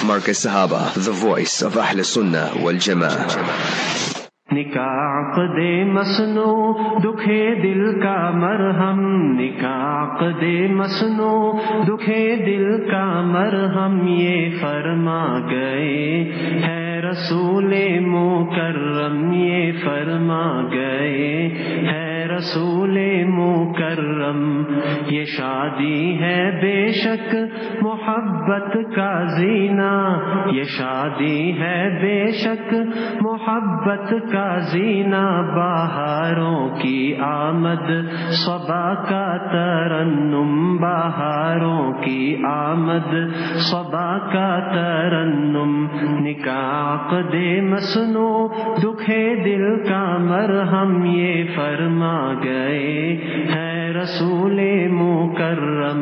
Marcus Sahaba, the voice of Ahl Sunnah wal Jama'ah. निकाक़ दे मसनो दुखे दिल का मरहम, निकाक़ दे मसनो दुखे दिल का मरहम, ये फरमा गए है रसूले मुकर्रम, ये फरमा गए है रसूले मुकर्रम। ये शादी है बेशक मोहब्बत का जीना, ये शादी है बेशक मोहब्बत का जीना, बहारों की आमद सबा का तरन्नुम, बहारों की आमद सबा का तरन्नुम। निकाक़ दे मसनो दुखे दिल का मरहम, ये फरमा गए है रसूले मुकर्रम।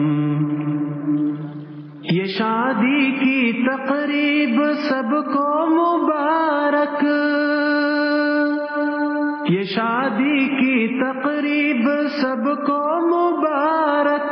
ये शादी की तक़रीब सबको मुबारक, ये शादी की तक़रीब सबको मुबारक।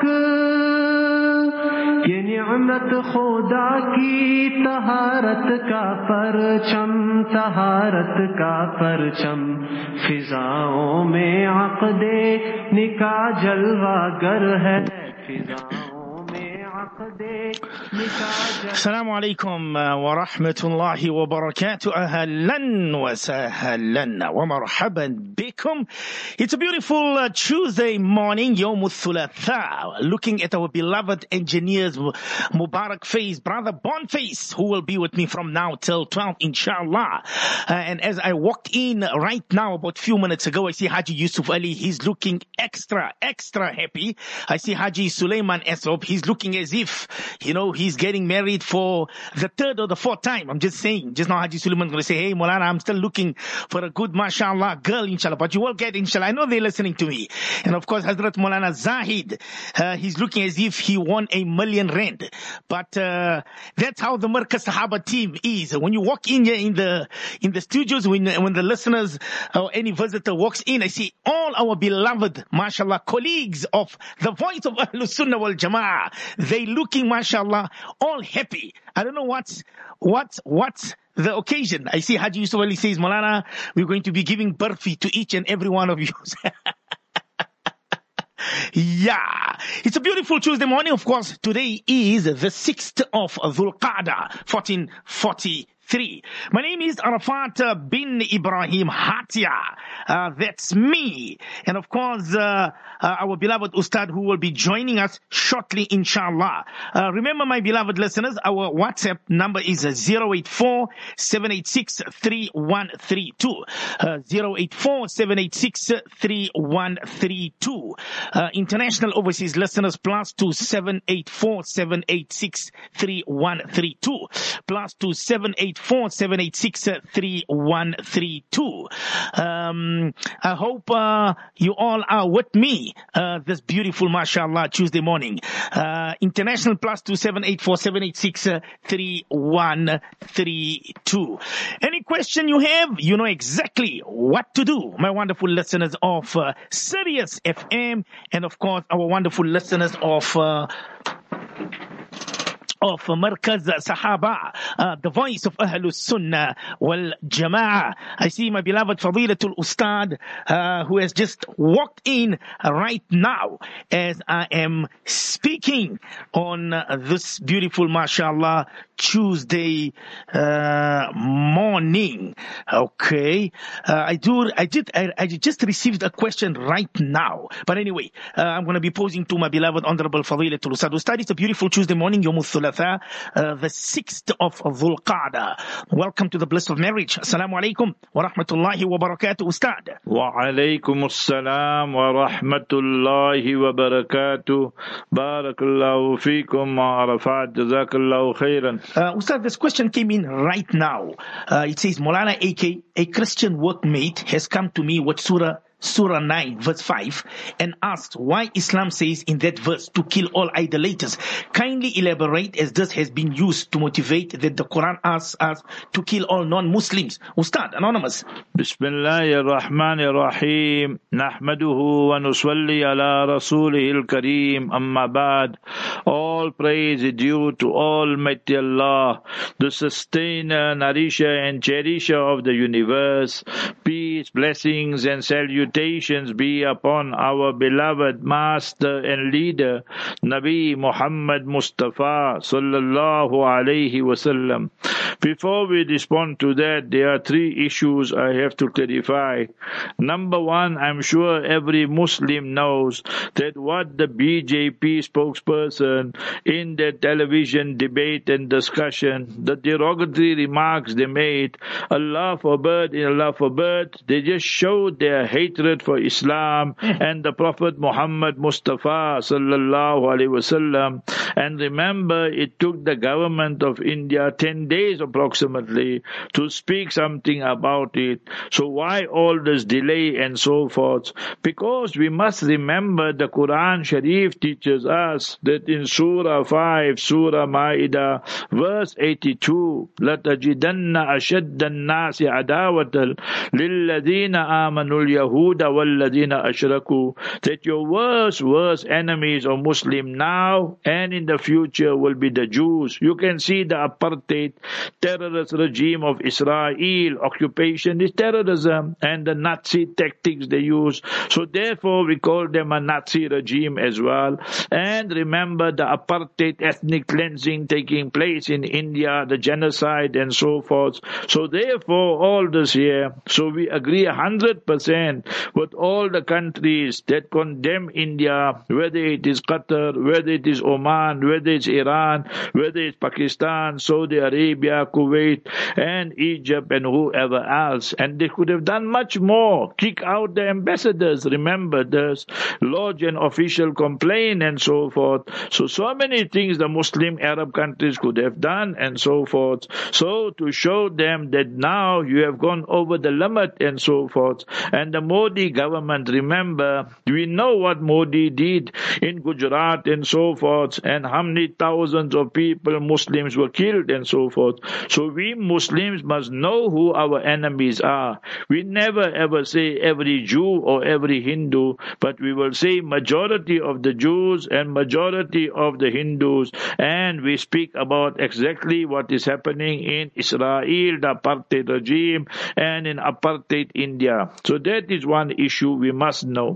ये निअमत खुदा की तहारत का परचम, तहारत का परचम। फिजाओं में अक़्दे निकाह जलवागर है, फिजाओं में अक़्दे Assalamu alaikum wa rahmatullahi wa barakatuh. Ahlan wa sahlan wa marhaban bikum. It's a beautiful Tuesday morning, Yawm al-Thulatha. Looking at our beloved engineers, Mubarak Face, brother Boniface, who will be with me from now till 12, inshallah. And as I walked in right now, about a few minutes ago, I see Haji Yusuf Ali. He's looking extra happy. I see Haji Sulaiman Esob. He's looking as if, he's getting married for the third or the fourth time. I'm just saying. Just now Haji Sulaiman going to say, hey, Maulana, I'm still looking for a good, mashallah, girl, inshallah. But you will get, inshallah. I know they're listening to me. And of course, Hazrat Maulana Zahid, he's looking as if he won R1 million. But that's how the Markaz Sahaba team is. When you walk in here in the studios, when the listeners or any visitor walks in, I see all our beloved, mashallah, colleagues of the voice of Ahlus Sunnah wal Jama'ah. They looking, mashallah, all happy. I don't know what's the occasion. I see Haji Yusuf Ali says, Maulana, we're going to be giving birthday to each and every one of you. Yeah, it's a beautiful Tuesday morning. Of course, today is the 6th of Dhul Qa'dah, 1443. My name is Arafat bin Ibrahim Hatia. That's me. And of course, our beloved Ustad who will be joining us shortly, inshallah. Remember, my beloved listeners, our WhatsApp number is 084-786-3132. 084-786-3132. International overseas listeners, +2-784-786-3132. +2-784-786-3132. I hope you all are with me this beautiful, mashallah, Tuesday morning. International +2-784-786-3132. Any question you have, you know exactly what to do, my wonderful listeners of Sirius FM, and of course our wonderful listeners of Markaz Sahaba, the voice of Ahlus Sunnah wal Jama'ah. I see my beloved Fadilatul Ustad, who has just walked in right now as I am speaking on this beautiful, mashallah, Tuesday morning. Okay. I just received a question right now. But anyway, I'm going to be posing to my beloved Honorable Fadilatul Ustad. Ustad, it's a beautiful Tuesday morning, Yawm al-Thulatha, the 6th of Dhul Qa'dah. Welcome to the bliss of marriage. Assalamu alaikum wa rahmatullahi wa barakatuh, Ustad. Wa alaikum assalam wa rahmatullahi wa barakatuh. Barakallahu feekum wa Arafat. Jazakallahu khairan. Ustad, this question came in right now. It says, Maulana AK, a Christian workmate has come to me with Surah Surah 9, verse 5, and asked why Islam says in that verse to kill all idolaters. Kindly elaborate, as this has been used to motivate that the Quran asks us to kill all non-Muslims. Ustad, Anonymous. Bismillahir Rahmanir Rahim. Nahmaduhu wa nusalli ala rasulihil kareem. Amma ba'd. All praise is due to Almighty Allah, the sustainer, nourisher and cherisher of the universe. Peace, blessings and salutations be upon our beloved master and leader, Nabi Muhammad Mustafa sallallahu alayhi wasallam. Before we respond to that, there are three issues I have to clarify. Number one, I'm sure every Muslim knows that what the BJP spokesperson in their television debate and discussion, the derogatory remarks they made, Allah forbid, they just showed their hatred for Islam and the Prophet Muhammad Mustafa sallallahu alaihi wasallam. And remember, it took the government of India 10 days approximately to speak something about it. So why all this delay and so forth? Because we must remember the Quran Sharif teaches us that in Surah 5, Surah Ma'idah, verse 82, لَتَجِدَنَّ أَشَدَّ النَّاسِ عَدَاوَةً لِلَّذِينَ آمَنُوا الْيَهُودَ وَالَّذِينَ أَشْرَكُوا, that your worst enemies of Muslim now and in the future will be the Jews. You can see the apartheid terrorist regime of Israel. Occupation is terrorism, and the Nazi tactics they use. So therefore we call them a Nazi regime as well. And remember the apartheid ethnic cleansing taking place in India, the genocide and so forth. So therefore all this here, so we agree 100% with all the countries that condemn India, whether it is Qatar, whether it is Oman, whether it's Iran, whether it's Pakistan, Saudi Arabia, Kuwait, and Egypt, and whoever else. And they could have done much more. Kick out the ambassadors, remember this, lodge an official complaint and so forth. So many things the Muslim Arab countries could have done and so forth. So to show them that now you have gone over the limit and so forth. And the Modi government, remember, we know what Modi did in Gujarat and so forth, and how many thousands of people, Muslims, were killed and so forth. So we Muslims must know who our enemies are. We never ever say every Jew or every Hindu, but we will say majority of the Jews and majority of the Hindus, and we speak about exactly what is happening in Israel, the apartheid regime, and in apartheid India. So that is one issue we must know.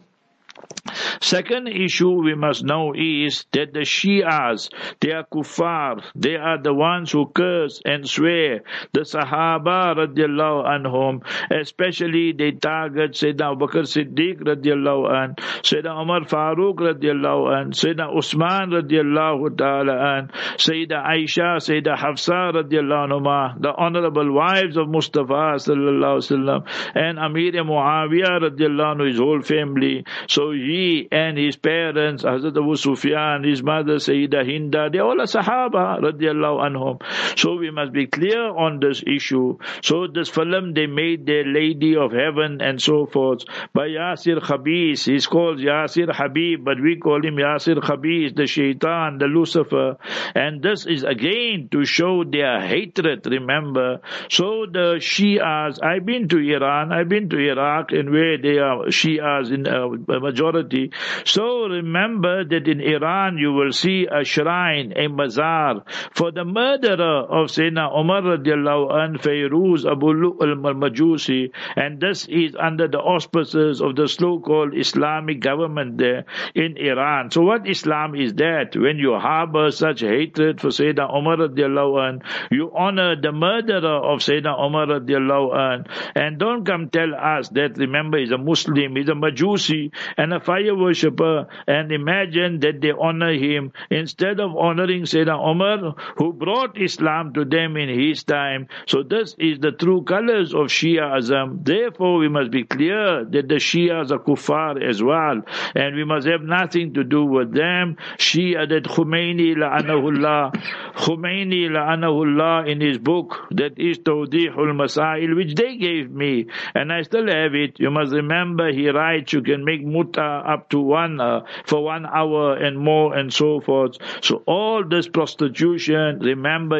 Second issue we must know is that the Shias, they are kuffar. They are the ones who curse and swear the Sahaba radiallahu anhum. Especially they target Sayyidina Abu Bakr Siddiq radiallahu an, Sayyidina Umar Farooq radiallahu an, Sayyidina Usman radiallahu ta'ala an, Sayyidina Aisha, Sayyidina Hafsa radiallahu anhuma, the honorable wives of Mustafa sallallahu alaihi wasallam, and Amir Muawiyah radiallahu anhu, his whole family. So he and his parents, Hazrat Abu Sufyan, his mother Sayyidah Hinda, they all are Sahaba radiallahu anhum. So we must be clear on this issue. So this film they made, their Lady of Heaven and so forth, by Yasir Khabis. He's called Yasir Habib, but we call him Yasir Khabis, the Shaitan, the Lucifer. And this is again to show their hatred, remember. So the Shias, I've been to Iran, I've been to Iraq, and where they are Shias in majority. So remember that in Iran you will see a shrine, a mazar, for the murderer of Sayyidina Umar radiallahu anh, Fayruz Abu Lu'al al-Majusi, and this is under the auspices of the so-called Islamic government there in Iran. So what Islam is that? When you harbor such hatred for Sayyidina Umar radiallahu anh, you honor the murderer of Sayyidina Umar radiallahu anh, and don't come tell us that, remember, he's a Muslim, he's a Majusi, and and a fire worshipper, and imagine that they honor him instead of honoring Sayyidina Umar, who brought Islam to them in his time. So this is the true colors of Shiaism. Therefore, we must be clear that the Shias are kuffar as well, and we must have nothing to do with them. Shia, that Khomeini la'anahullah in his book, that is Tawdihul Masail, which they gave me, and I still have it. You must remember, he writes you can make muta up to for 1 hour and more and so forth. So all this prostitution, remember,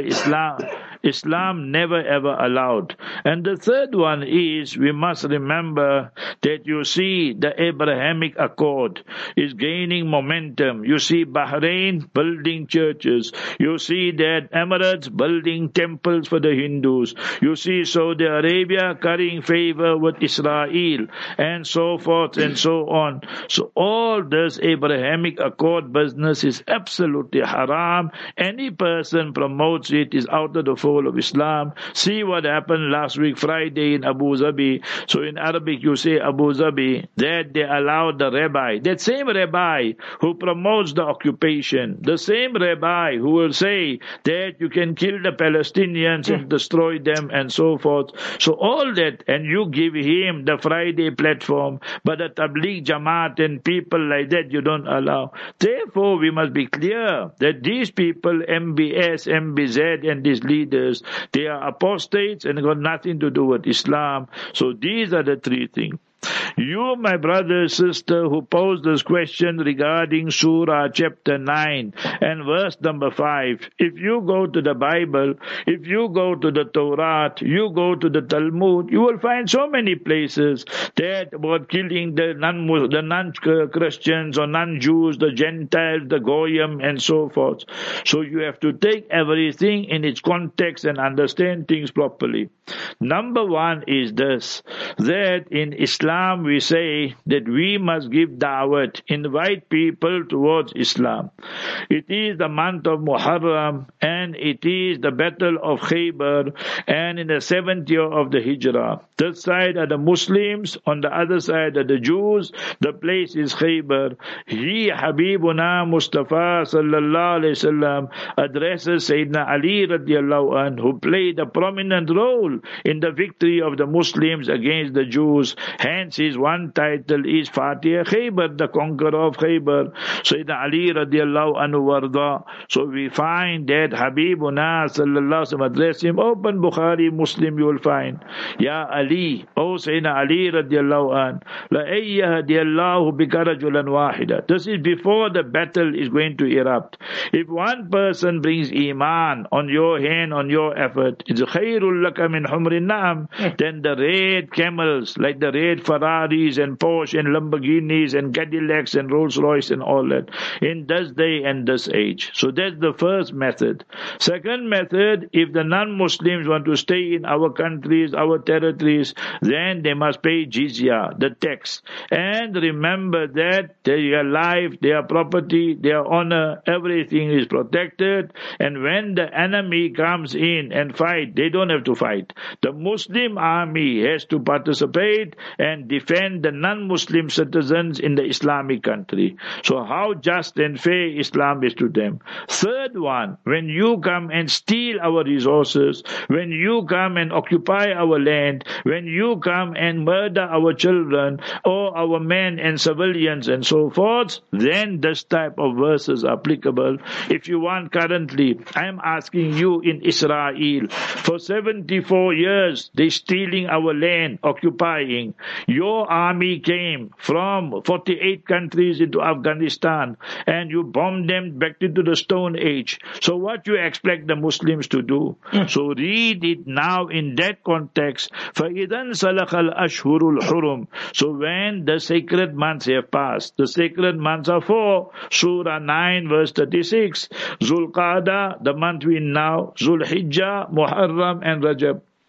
Islam never ever allowed. And the third one is, we must remember that you see the Abrahamic Accord is gaining momentum. You see Bahrain building churches. You see that Emirates building temples for the Hindus. You see Saudi Arabia currying favor with Israel, and so forth and so on. So all this Abrahamic Accord business is absolutely haram. Any person promotes it is out of the fold of Islam. See what happened last week Friday in Abu Dhabi. So in Arabic you say Abu Dhabi, that they allowed the rabbi, that same rabbi who promotes the occupation, the same rabbi who will say that you can kill the Palestinians and destroy them and so forth. So all that, and you give him the Friday platform, but the Tabligh Jamaat and people like that you don't allow. Therefore, we must be clear that these people, MBS, MBZ, and these leaders, they are apostates and got nothing to do with Islam. So these are the three things. You, my brother, sister, who posed this question regarding Surah chapter 9 and verse number 5, if you go to the Bible, if you go to the Torah, you go to the Talmud, you will find so many places that about killing the non-Christians or non-Jews, the Gentiles, the Goyim, and so forth. So you have to take everything in its context and understand things properly. Number one is this, that in Islam we say that we must give da'wat, invite people towards Islam. It is the month of Muharram, and it is the battle of Khaybar, and in the 7th year of the Hijrah. This side are the Muslims, on the other side are the Jews. The place is Khaybar. He, Habibuna Mustafa sallallahu alayhi wasallam, addresses Sayyidina Ali radiallahu anhu, who played a prominent role in the victory of the Muslims against the Jews. Hence his one title is Fatih Khaybar, the conqueror of Khaybar. Sayyidina Ali radiallahu anhu warda. So we find that Habibuna sallallahu alayhi wasallam address him. Open Bukhari, Muslim, you will find, Ya Ali, O Sayyidina Ali radiallahu anhu, La ayyahadiyallahu bika rajulan wahida. This is before the battle is going to erupt. If one person brings Iman on your hand, on your effort, it's khairul laka min humrin na'am, then the red camels, like the red Ferraris and Porsche and Lamborghinis and Cadillacs and Rolls Royce and all that, in this day and this age. So that's the first method. Second method, if the non-Muslims want to stay in our countries, our territories, then they must pay jizya, the tax. And remember that their life, their property, their honor, everything is protected. And when the enemy comes in and fight, they don't have to fight. The Muslim army has to participate and defend the non-Muslim citizens in the Islamic country. So how just and fair Islam is to them. Third one, when you come and steal our resources, when you come and occupy our land, when you come and murder our children or our men and civilians and so forth, then this type of verse is applicable. If you want currently, I am asking you in Israel, for 74 years they stealing our land, occupying. Your army came from 48 countries into Afghanistan and you bombed them back into the Stone Age. So what you expect the Muslims to do? So read it now in that context. فَإِذَنْ سَلَخَ الْأَشْهُرُ الْحُرُمُ. So when the sacred months have passed, the sacred months are 4, Surah 9 verse 36, Zulqa'dah, the month we now, Zulhijjah, Muharram and Rajab.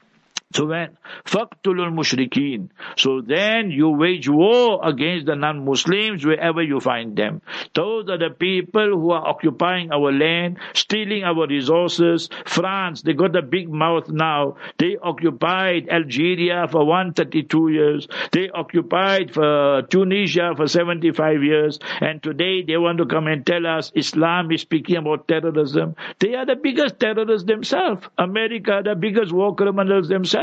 So when faqtulul mushrikeen, so then you wage war against the non-Muslims wherever you find them. Those are the people who are occupying our land, stealing our resources. France, they got a big mouth now. They occupied Algeria for 132 years. They occupied for Tunisia for 75 years. And today they want to come and tell us Islam is speaking about terrorism. They are the biggest terrorists themselves. America, the biggest war criminals themselves.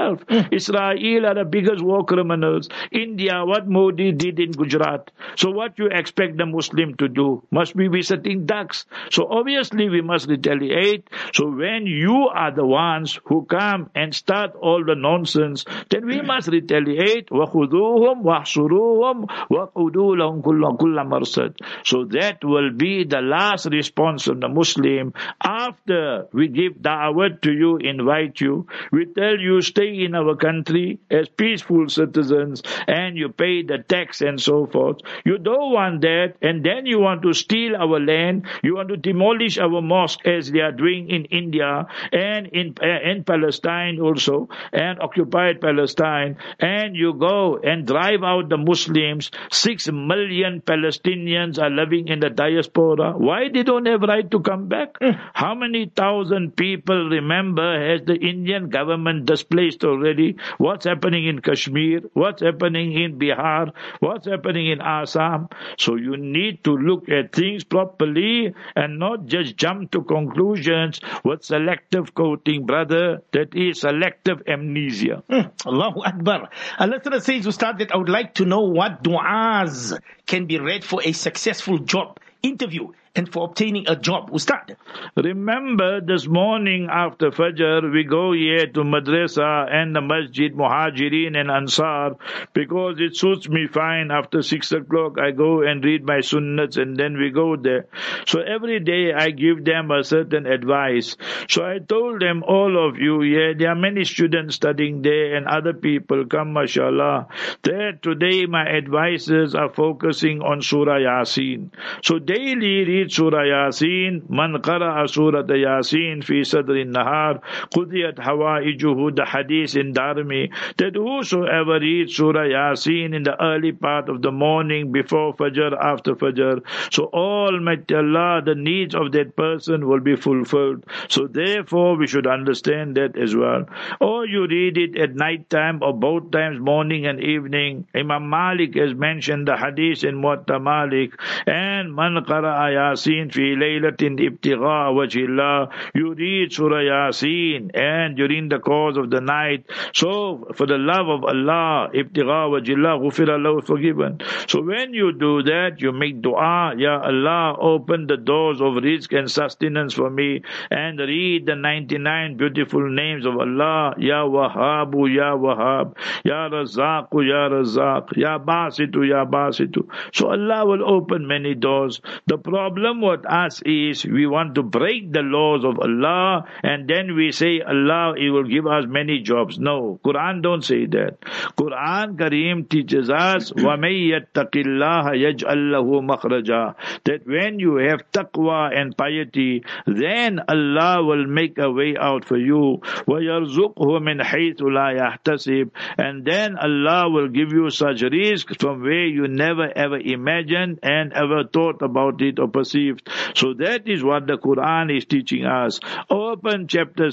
Israel are the biggest war criminals. India, what Modi did in Gujarat. So what you expect the Muslim to do? Must be visiting ducks. So obviously we must retaliate. So when you are the ones who come and start all the nonsense, then we must retaliate. وَخُذُوهُمْ وَاحْصُرُوهُمْ وَقُعُدُوا لَهُمْ كُلَّ مَرْصَدٍ. So that will be the last response of the Muslim. After we give da'wah to you, invite you, we tell you stay in our country as peaceful citizens and you pay the tax and so forth. You don't want that, and then you want to steal our land, you want to demolish our mosque as they are doing in India and in Palestine also, and occupied Palestine, and you go and drive out the Muslims. 6 million Palestinians are living in the diaspora. Why they don't have right to come back? How many thousand people, remember, has the Indian government displaced already? What's happening in Kashmir? What's happening in Bihar? What's happening in Assam? So you need to look at things properly and not just jump to conclusions with selective quoting, brother. That is selective amnesia. Allahu Akbar. Allah says, Ustad, that I would like to know what du'as can be read for a successful job interview and for obtaining a job. Ustad. Remember, this morning after Fajr, we go here to Madrasa and the Masjid Muhajirin and Ansar because it suits me fine. After 6 o'clock, I go and read my sunnats and then we go there. So every day I give them a certain advice. So I told them, all of you, there are many students studying there and other people come, mashallah. There today my advices are focusing on Surah Yasin. So daily read Surah Yasin. Man qara'a Surah Yasin fi sadri nahar qudiyat hawaijuhu, the hadith in Darmi, that whosoever reads Surah Yasin in the early part of the morning, before Fajr, after Fajr, so Almighty Allah, the needs of that person will be fulfilled. So therefore we should understand that as well. Or you read it at night time or both times, morning and evening. Imam Malik has mentioned the hadith in Muwatta Malik. And man qara'a Yasin fi laylatin ibtigha wajhillah, you read Surah Yasin and during the course of the night, so for the love of Allah, ibtigha wajhillah, ghufira lahu, forgiven. So when you do that, you make dua, Ya Allah, open the doors of rizq and sustenance for me, and read the 99 beautiful names of Allah, Ya Wahhabu, Ya Wahhab, Ya Razzaqu, Ya Razzaq, Ya Basitu, Ya Basitu. So Allah will open many doors. The problem with us is we want to break the laws of Allah and then we say Allah, He will give us many jobs. No, Quran don't say that. Quran Kareem teaches us وَمَن يَتَّقِ اللَّهَ يَجْعَلْ لَهُ مَخْرَجًا, that when you have taqwa and piety, then Allah will make a way out for you. وَيَرْزُقْهُ مِنْ حَيْثُ لَا يَحْتَسِبْ, and then Allah will give you such rizq from where you never ever imagined and ever thought about it or perceived. So that is what the Quran is teaching us. Open chapter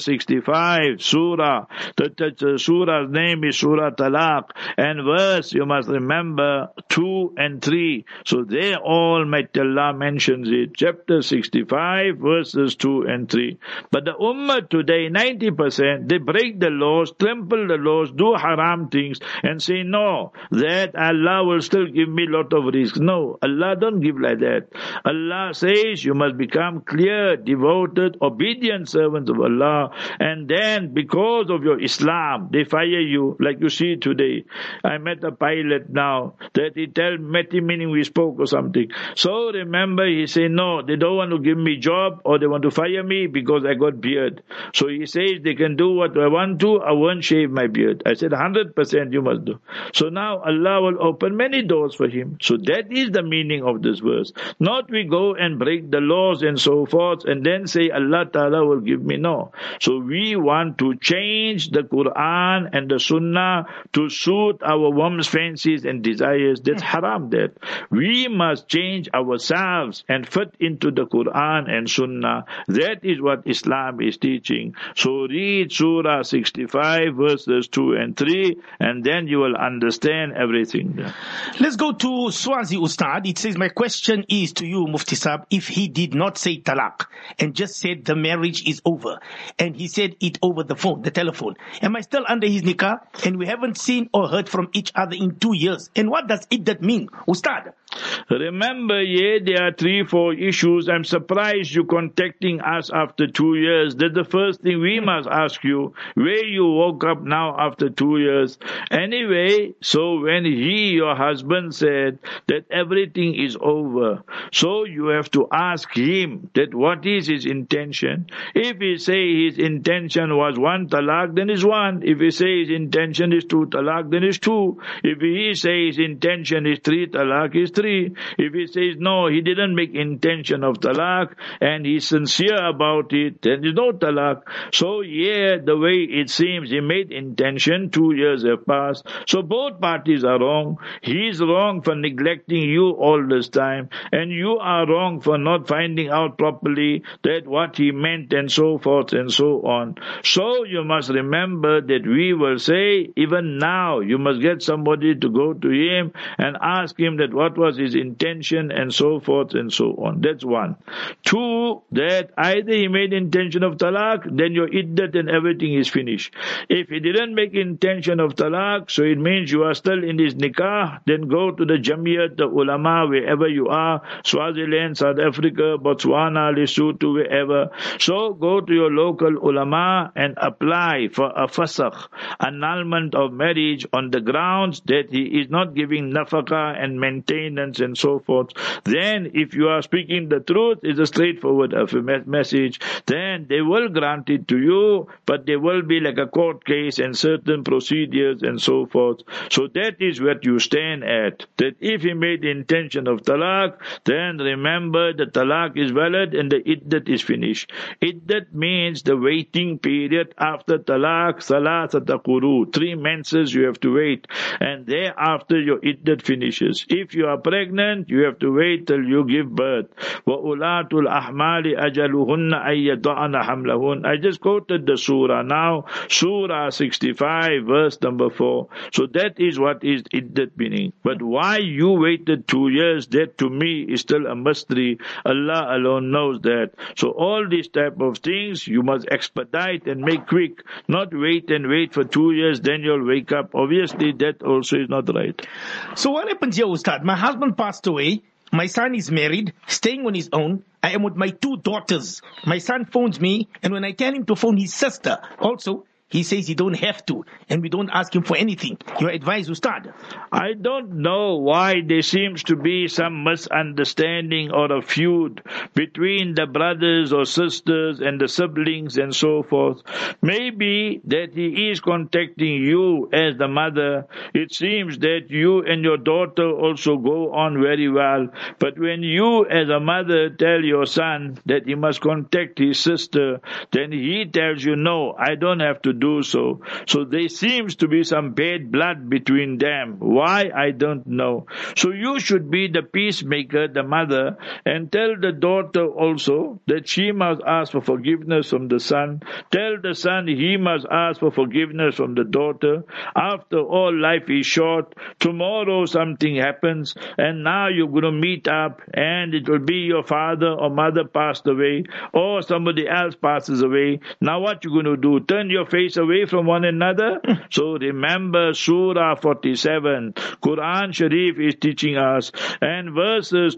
65, surah. The surah's name is Surah Talaq, and verse, you must remember, 2 and 3. So there Almighty Allah mentions it. Chapter 65, verses 2 and 3. But the ummah today, 90%, they break the laws, trample the laws, do haram things, and say, no, that Allah will still give me lot of risks. No, Allah don't give like that. Allah says you must become clear, devoted, obedient servants of Allah, and then because of your Islam, they fire you, like you see today. I met a pilot now, that he met him meaning we spoke or something. So remember, he said, no, they don't want to give me job or they want to fire me because I got beard. So he says they can do what I want to, I won't shave my beard. I said 100% you must do. So now Allah will open many doors for him. So that is the meaning of this verse. Not we go go and break the laws and so forth, and then say Allah Ta'ala will give me. No. So we want to change the Quran and the Sunnah to suit our whims, fancies and desires. That's haram. That we must change ourselves and fit into the Quran and Sunnah. That is what Islam is teaching. So read Surah 65 verses 2 and 3, and then you will understand everything. Let's go to Swazi Ustad. It says, my question is to you, Mufti Saab, if he did not say talaq and just said the marriage is over, and he said it over the phone, the telephone, am I still under his nikah? And we haven't seen or heard from each other in 2 years. And what does iddat mean, Ustad? Remember, there are 3-4 issues. I'm surprised you contacting us after 2 years. That's the first thing we must ask you, where you woke up now after 2 years. Anyway, so when your husband said that everything is over, so you have to ask him that what is his intention. If he say his intention was 1 talaq, then is 1. If he say his intention is 2 talaq, then is 2. If he say his intention is 3 talaq, is 3. If he says no, he didn't make intention of talaq and he's sincere about it, then there's no talaq. So the way it seems, he made intention, 2 years have passed. So both parties are wrong. He's wrong for neglecting you all this time, and you are wrong for not finding out properly that what he meant and so forth and so on. So you must remember that we will say, even now, you must get somebody to go to him and ask him that what was his intention and so forth and so on. That's 1. 2, that either he made intention of talaq, then your iddat and everything is finished. If he didn't make intention of talaq, so it means you are still in his nikah, then go to the Jamiyat, the ulama, wherever you are, Swaziland, South Africa, Botswana, Lesotho, wherever. So go to your local ulama and apply for a fasakh, annulment of marriage, on the grounds that he is not giving nafaqah and maintenance and so forth. Then if you are speaking the truth, it's a straightforward message, then they will grant it to you, but there will be like a court case and certain procedures and so forth. So that is what you stand at, that if he made the intention of talaq, then remember the talaq is valid and the iddat is finished. Iddat means the waiting period after talaq, salasata quru, 3 menses you have to wait, and thereafter your iddat finishes. If you are pregnant, you have to wait till you give birth. وَأُولَاتُ الْأَحْمَالِ أَجَلُهُنَّ أَن يَضَعْنَ حَمْلَهُنَّ. I just quoted the surah now, Surah 65, verse number 4. So that is what is iddat meaning. But why you waited 2 years, that to me is still a mystery. Allah alone knows that. So all these type of things, you must expedite and make quick. Not wait and wait for 2 years, then you'll wake up. Obviously, that also is not right. So what happens here, Ustad? My husband passed away. My son is married, staying on his own. I am with my 2 daughters. My son phones me, and when I tell him to phone his sister, also, he says he don't have to, and we don't ask him for anything. Your advice, Ustad? I don't know why there seems to be some misunderstanding or a feud between the brothers or sisters and the siblings and so forth. Maybe that he is contacting you as the mother. It seems that you and your daughter also go on very well. But when you as a mother tell your son that he must contact his sister, then he tells you, no, I don't have to do so. So there seems to be some bad blood between them. Why? I don't know. So you should be the peacemaker, the mother, and tell the daughter also that she must ask for forgiveness from the son. Tell the son he must ask for forgiveness from the daughter. After all, life is short. Tomorrow something happens, and now you're going to meet up, and it will be your father or mother passed away, or somebody else passes away. Now what you going to do? Turn your face away from one another? So remember Surah 47. Quran Sharif is teaching us, and verses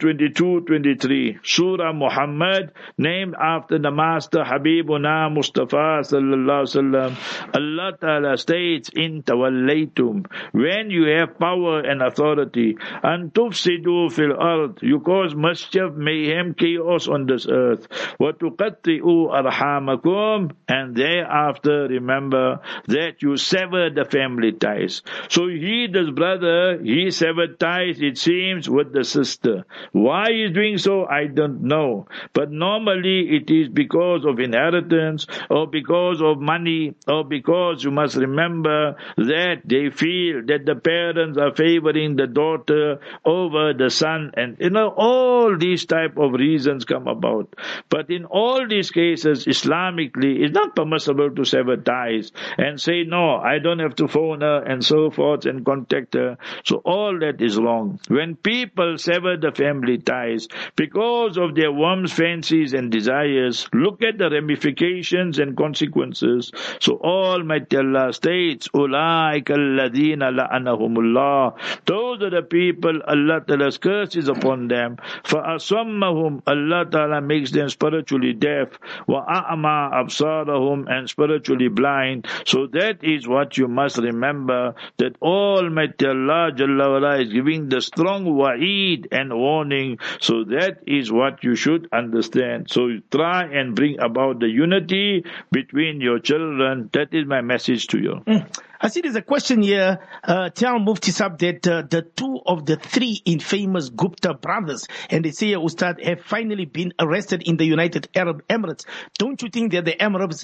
22-23. Surah Muhammad, named after the Master Habibuna Mustafa sallallahu alaihi wasallam. Allah Ta'ala states, in tawallaytum, when you have power and authority, and tufsidu fil ard, you cause mischief, mayhem, chaos on this earth. Wa tuqatti'u arhamakum, and thereafter remember remember that you sever the family ties. So this brother, he severed ties, it seems, with the sister. Why he is doing so, I don't know. But normally it is because of inheritance, or because of money, or because you must remember that they feel that the parents are favoring the daughter over the son, and all these type of reasons come about. But in all these cases, Islamically, it's not permissible to sever ties and say, no, I don't have to phone her and so forth and contact her. So all that is wrong. When people sever the family ties because of their whims, fancies and desires, look at the ramifications and consequences. So Almighty Allah states, أُولَٰئِكَ الَّذِينَ لَعَنَهُمُ اللَّهُ. Those are the people Allah Ta'ala's curse is upon them. فَأَصَمَّهُمْ, Allah Ta'ala makes them spiritually deaf. وَأَعْمَى أَبْصَارَهُمْ, and spiritually blind. So that is what you must remember, that Almighty Allah Jalla wa'ala is giving the strong wa'id and warning. So that is what you should understand. So you try and bring about the unity between your children. That is my message to you. I see there's a question here. Tell Mufti Sahib that the two of the three infamous Gupta brothers, and they say, Ustad, have finally been arrested in the United Arab Emirates. Don't you think that the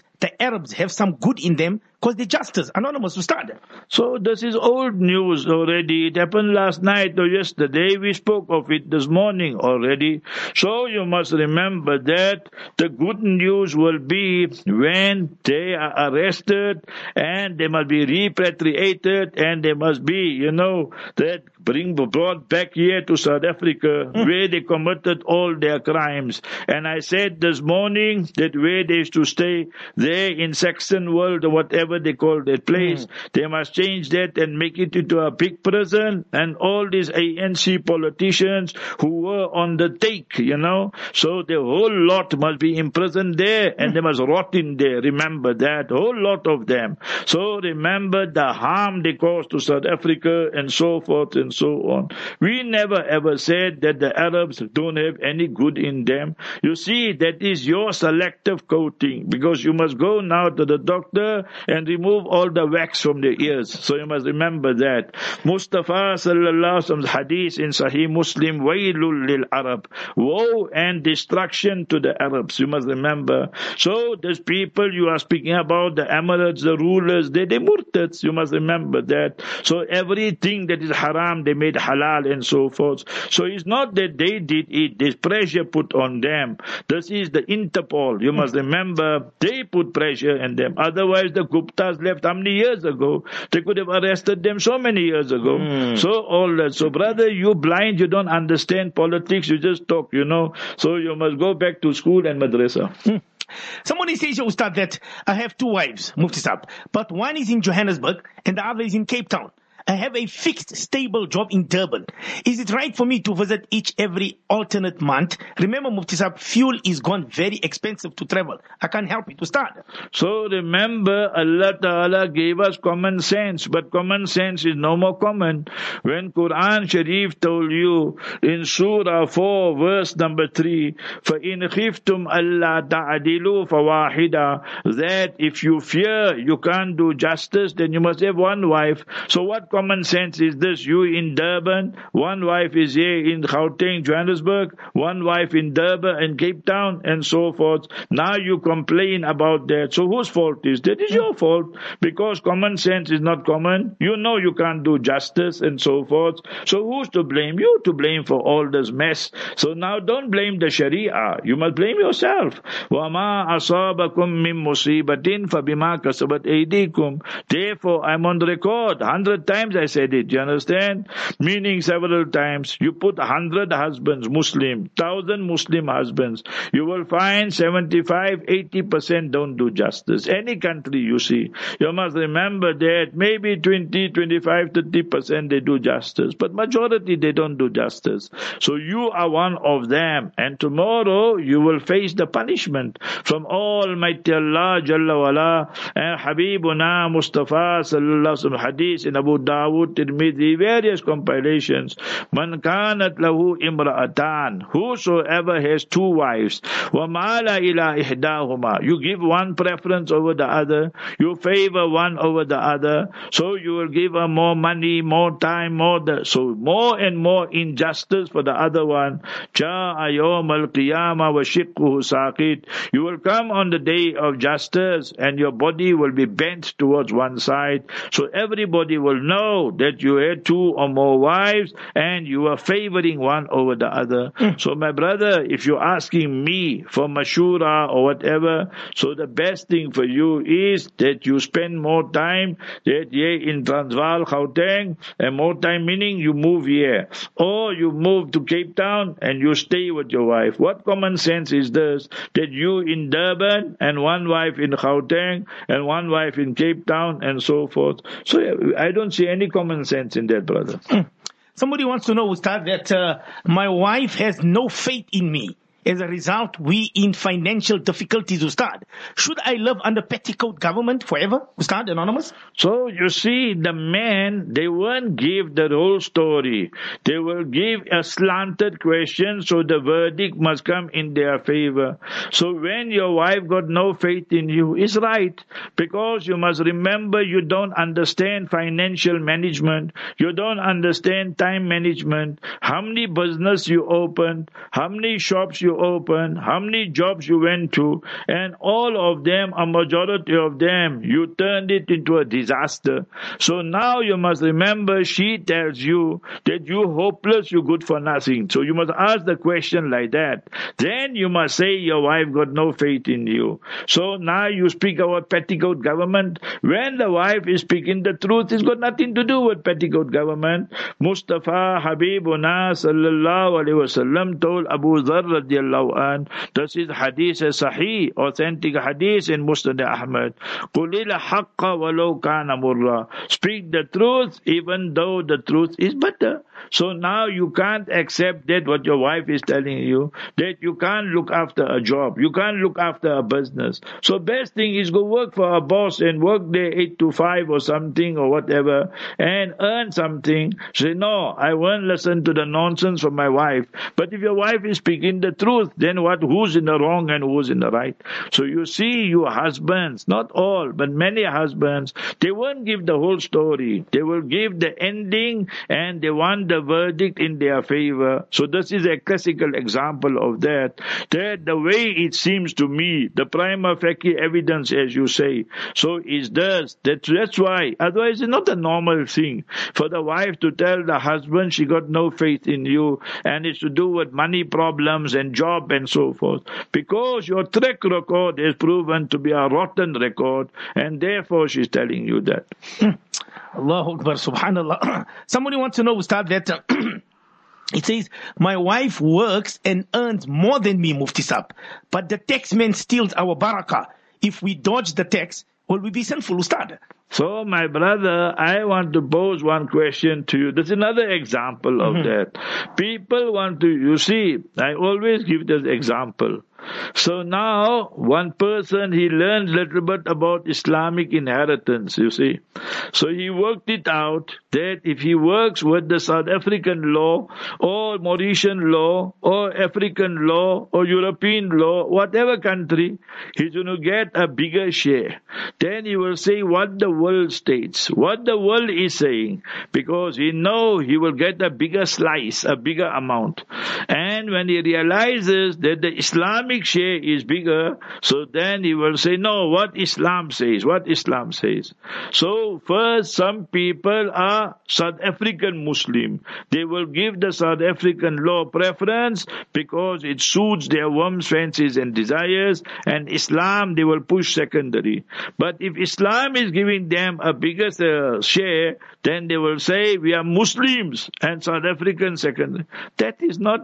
Arabs have some good in them? Because they're justice. Anonymous, Ustad. So this is old news already. It happened last night or yesterday. We spoke of it this morning already. So you must remember that the good news will be when they are arrested and they must be repatriated, and they must be, that brought back here to South Africa where they committed all their crimes. And I said this morning that where they used to stay there in Saxon World or whatever they call that place, they must change that and make it into a big prison, and all these ANC politicians who were on the take, so the whole lot must be imprisoned there and they must rot in there. Remember that, whole lot of them. So remember the harm they caused to South Africa and so forth and so on. We never ever said that the Arabs don't have any good in them. You see, that is your selective coating, because you must go now to the doctor and remove all the wax from their ears. So you must remember that. Mustafa sallallahu alaihi wasallam's hadith in Sahih Muslim, Wailul lil Arab, woe and destruction to the Arabs. You must remember. So these people you are speaking about, the Emirates, the rulers, they're murtads. You must remember that. So everything that is haram, they made halal and so forth. So it's not that they did it, there's pressure put on them. This is the Interpol. You must remember, they put pressure on them. Otherwise, the Guptas left how many years ago? They could have arrested them so many years ago. So all that. So brother, you blind, you don't understand politics, you just talk, So you must go back to school and madrasa. Somebody says, Ustad, that I have two wives, Mufti Sahib, but one is in Johannesburg and the other is in Cape Town. I have a fixed, stable job in Durban. Is it right for me to visit each every alternate month? Remember, Mufti Sahib, fuel is gone very expensive to travel. I can't help it to start. So remember, Allah Ta'ala gave us common sense, but common sense is no more common. When Quran Sharif told you in Surah 4, verse number 3, فَإِنْ خِفْتُمْ أَلَّا تَعْدِلُوا فَوَاحِدًا, that if you fear you can't do justice, then you must have one wife. So what common sense is this? You in Durban, one wife is here in Gauteng, Johannesburg, one wife in Durban and Cape Town and so forth. Now you complain about that. So whose fault is that? It's your fault, because common sense is not common. You know you can't do justice and so forth. So who's to blame? You to blame for all this mess. So now don't blame the Sharia. You must blame yourself. وَمَا أَصَابَكُم مِّن مُّصِيبَةٍ فَبِمَا كَسَبَتْ أَيْدِيكُم. Therefore, I'm on record 100 times I said it, you understand? Meaning several times. You put 100 husbands, Muslim, 1,000 Muslim husbands. You will find 75-80% don't do justice. Any country you see. You must remember that maybe 20-25-30% they do justice. But majority they don't do justice. So you are one of them. And tomorrow you will face the punishment from Almighty Allah Jalla wa'ala and Habibuna Mustafa sallallahu alaihi wasallam hadith in Abu Dawud, Tirmidhi, various compilations. Man kanat lahu imra'atan, whosoever has two wives, wa mala ila ihdahuma, you give one preference over the other, you favor one over the other, so you will give her more money, more time, so more and more injustice for the other one. Ja'a yawm al-qiyamah wa shiqquhu saqit, you will come on the day of justice and your body will be bent towards one side, so everybody will know that you had two or more wives and you are favoring one over the other. So my brother, if you're asking me for mashura or whatever, so the best thing for you is that you spend more time in Transvaal, Gauteng, and more time meaning you move here, or you move to Cape Town and you stay with your wife. What common sense is this? That you in Durban and one wife in Gauteng and one wife in Cape Town and so forth. So I don't see any common sense in that, brother. Somebody wants to know, Ustad, that my wife has no faith in me. As a result, we in financial difficulties, Ustad. Should I live under petticoat government forever, Ustad, anonymous? So you see, the men, they won't give the whole story. They will give a slanted question, so the verdict must come in their favor. So when your wife got no faith in you, it's right. Because you must remember, you don't understand financial management. You don't understand time management. How many business you opened, how many shops you opened, how many jobs you went to, and all of them, a majority of them, you turned it into a disaster. So now you must remember, she tells you that you're hopeless, you're good for nothing. So you must ask the question like that. Then you must say your wife got no faith in you. So now you speak about petticoat government. When the wife is speaking the truth, it's got nothing to do with petticoat government. Mustafa Habibuna sallallahu alaihi wasallam told Abu Dharr radiallahu an, this is hadith sahih, authentic hadith in Musnad Ahmad. Qulil haqqa walau kana murra, speak the truth even though the truth is bitter. So now you can't accept that what your wife is telling you, that you can't look after a job, you can't look after a business. So best thing is go work for a boss and work there 8 to 5 or something or whatever and earn something. Say, no, I won't listen to the nonsense from my wife. But if your wife is speaking the truth, then what? Who's in the wrong and who's in the right? So you see, your husbands, not all, but many husbands, they won't give the whole story. They will give the ending and they want the verdict in their favor. So this is a classical example of that. That the way it seems to me, the prima facie evidence, as you say, so is this. That's why. Otherwise, it's not a normal thing for the wife to tell the husband she got no faith in you, and it's to do with money problems and job and so forth. Because your track record is proven to be a rotten record, and therefore she's telling you that. Allahu Akbar, subhanallah. Somebody wants to know, Ustad, that it says, my wife works and earns more than me, Mufti Sahib, but the taxman steals our barakah. If we dodge the tax, will we be sinful, Ustad? So, my brother, I want to pose one question to you. There's another example of that. People want to, you see, I always give this example. So now, one person, he learned a little bit about Islamic inheritance, you see. So he worked it out that if he works with the South African law, or Mauritian law, or African law, or European law, whatever country, he's going to get a bigger share. Then he will say what the world states, what the world is saying, because he knows he will get a bigger slice, a bigger amount. And when he realizes that the Islamic share is bigger, so then he will say, no, what Islam says, what Islam says. So first, some people are South African Muslim. They will give the South African law preference because it suits their whims, fancies and desires, and Islam they will push secondary. But if Islam is giving them a bigger share, then they will say we are Muslims and South African secondary. That is not Islam.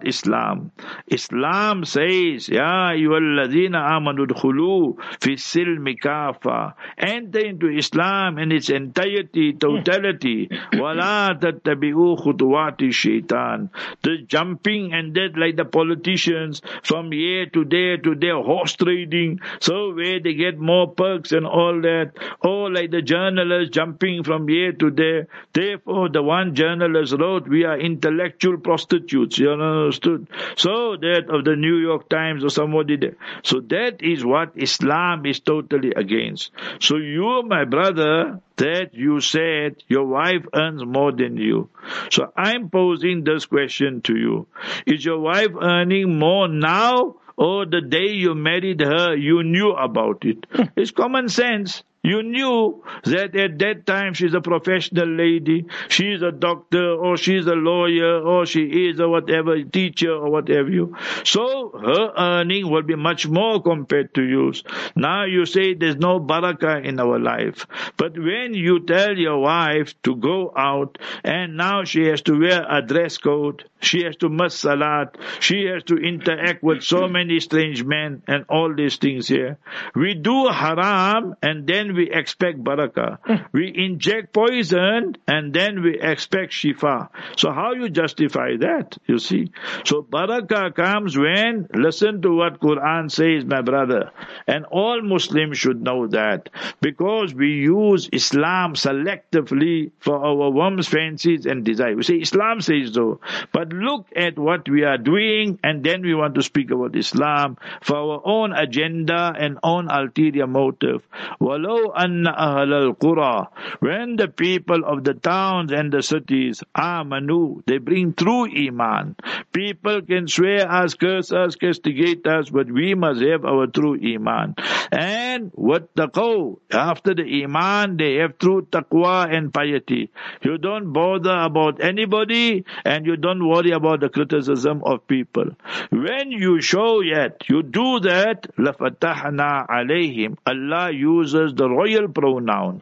Islam. Islam says, Ya ayyuhalladhina amanu udkhulu fi silmi kafa. Enter into Islam in its entirety, totality. Wala tattabi'u khutuwati shaitan. The jumping and that like the politicians from here to there, horse trading, so where they get more perks and all that, or like the journalists jumping from here to there. Therefore, the one journalist wrote, we are intellectual prostitutes, you understood? So that of the New York Times or somebody there. So that is what Islam is totally against. So you, my brother, that you said your wife earns more than you. So I'm posing this question to you. Is your wife earning more now, or the day you married her, you knew about it? It's common sense. You knew that at that time she's a professional lady, she's a doctor, or she's a lawyer, or she is a whatever, teacher, or whatever you. So her earning will be much more compared to yours. Now you say there's no barakah in our life. But when you tell your wife to go out, and now she has to wear a dress code, she has to miss salat, she has to interact with so many strange men, and all these things here. We do haram, and then we expect barakah. We inject poison and then we expect shifa. So how you justify that, you see? So barakah comes when, listen to what Quran says, my brother. And all Muslims should know that. Because we use Islam selectively for our whims, fancies and desires. We say Islam says so. But look at what we are doing, and then we want to speak about Islam for our own agenda and own ulterior motive. Walau anna ahlal qura, when the people of the towns and the cities amanu, they bring true iman. People can swear us, curse us, castigate us, but we must have our true iman. And wattaqaw, after the iman they have true taqwa and piety. You don't bother about anybody, and you don't worry about the criticism of people. When you show yet, you do that, lafatahna alayhim, Allah uses the royal pronoun.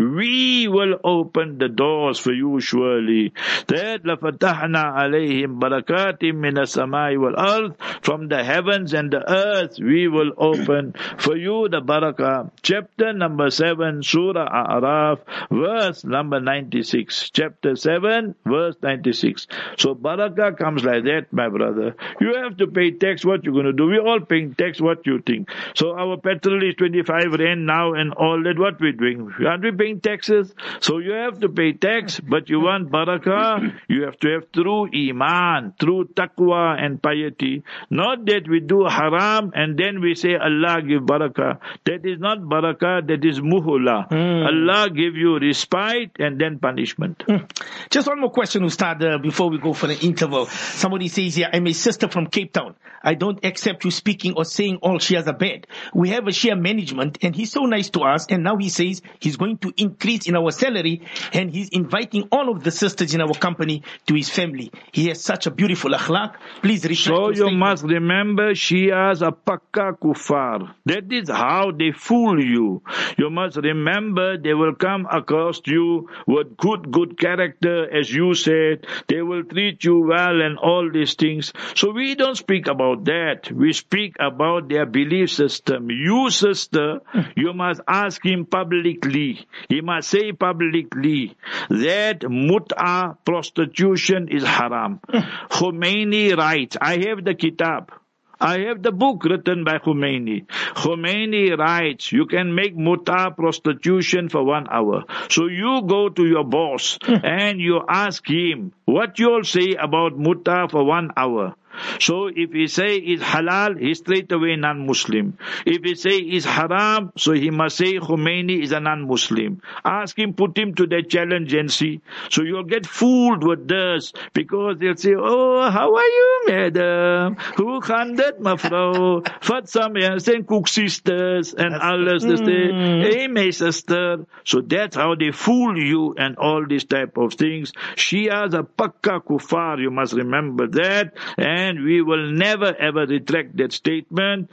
We will open the doors for you surely. That lafatahna alayhim barakatim minas samai wal earth, from the heavens and the earth we will open for you the barakah. Chapter number 7, Surah A'raf, verse number 96. Chapter 7, verse 96. So barakah comes like that, my brother. You have to pay tax. What you're going to do? We're all paying tax. What you think? So our petrol is 25 rand now and all that. What we're doing? Aren't we paying taxes? So you have to pay tax, but you want barakah, you have to have true iman, true taqwa and piety. Not that we do haram and then we say Allah give barakah. That is not barakah, that is muhula. Allah give you respite and then punishment. Just one more question, Ustad, before we go for the interval. Somebody says here, I'm a sister from Cape Town. I don't accept you speaking or saying all Shias are bad. We have a Shia management and he's so nice to us, and now he says he's going to increase in our salary, and he's inviting all of the sisters in our company to his family. He has such a beautiful akhlaq. Please reflect. So you must remember, Shias are pakka kuffar. That is how they fool you. You must remember they will come across you with good character, as you said. They will treat you well and all these things. So we don't speak about that. We speak about their belief system. You, sister, you must ask him publicly. He must say publicly that mut'a, prostitution, is haram. Khomeini writes, I have the kitab. I have the book written by Khomeini. Khomeini writes, you can make muta, prostitution, for 1 hour. So you go to your boss and you ask him, what you'll say about muta for 1 hour. So if he say it's halal, he's straight away non-Muslim. If he say it's haram, so he must say Khomeini is a non-Muslim. Ask him, put him to that challenge and see. So you'll get fooled with this, because they'll say, oh, how are you, madam? Who khandat, mafrau? Fat some cook sisters and others. They say, hey, my sister. So that's how they fool you and all these type of things. Shias are pakka kuffar, you must remember that. And and we will never ever retract that statement.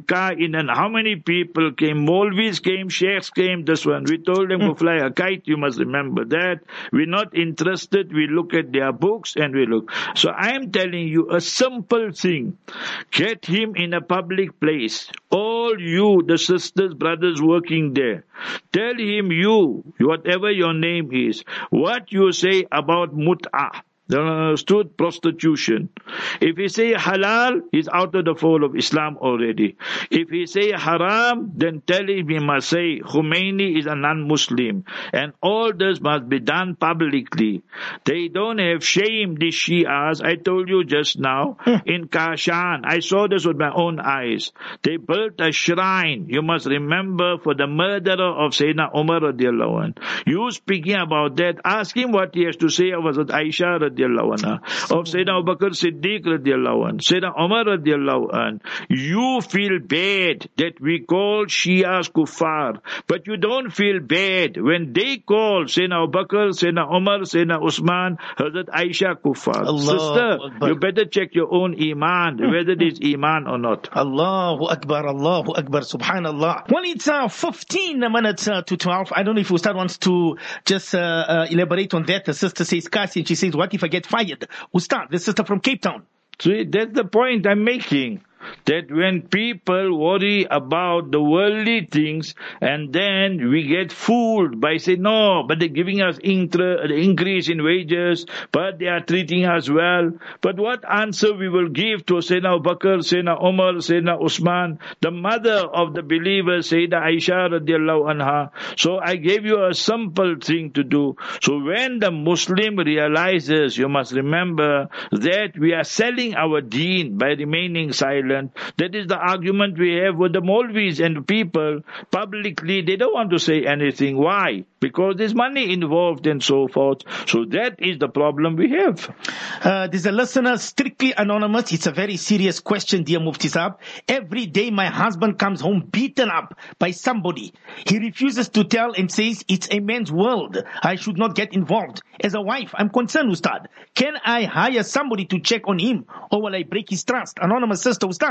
And how many people came? Maulvis came, sheikhs came, this one. We told them go fly a kite, you must remember that. We're not interested, we look at their books and we look. So I am telling you a simple thing. Get him in a public place. All you, the sisters, brothers working there, tell him you, whatever your name is, what you say about mut'ah. Understood? Prostitution. If he say halal, he's out of the fold of Islam already. If he say haram, then tell him he must say Khomeini is a non-Muslim. And all this must be done publicly. They don't have shame, the Shias. I told you just now, in Kashan, I saw this with my own eyes. They built a shrine, you must remember, for the murderer of Sayyidina Umar radiallahu anh. You speaking about that, ask him what he has to say of Aisha radiallahu anh, of Sayyidina Abu Bakr Siddiq radiallahu anh, Sayyidina Umar radiallahu anh. You feel bad that we call Shias kuffar, but you don't feel bad when they call Sayyidina Abu Bakr, Sayyidina Umar, Sayyidina Usman, Hazrat Aisha kuffar. Sister, Akbar. You better check your own iman, whether it is iman or not. Allahu Akbar, subhanallah. Well, it's 15 minutes to 12. I don't know if Ustad wants to just elaborate on that. The sister says, Kasi, and she says, what if I get fired? Ustad, the sister from Cape Town. See, that's the point I'm making. That when people worry about the worldly things and then we get fooled by saying, no, but they're giving us increase in wages, but they are treating us well. But what answer we will give to Sayyidina Abu Bakr, Sayyidina Umar, Sayyidina Usman, the mother of the believers, Sayyidina Aisha radiallahu anha. So I gave you a simple thing to do. So when the Muslim realizes, you must remember that we are selling our deen by remaining silent. That is the argument we have with the Maulvis and people. Publicly, they don't want to say anything. Why? Because there's money involved and so forth. So that is the problem we have. There's a listener, strictly anonymous. It's a very serious question, dear Mufti Saab. Every day my husband comes home beaten up by somebody. He refuses to tell and says it's a man's world. I should not get involved. As a wife, I'm concerned, Ustad. Can I hire somebody to check on him, or will I break his trust? Anonymous sister, Ustad.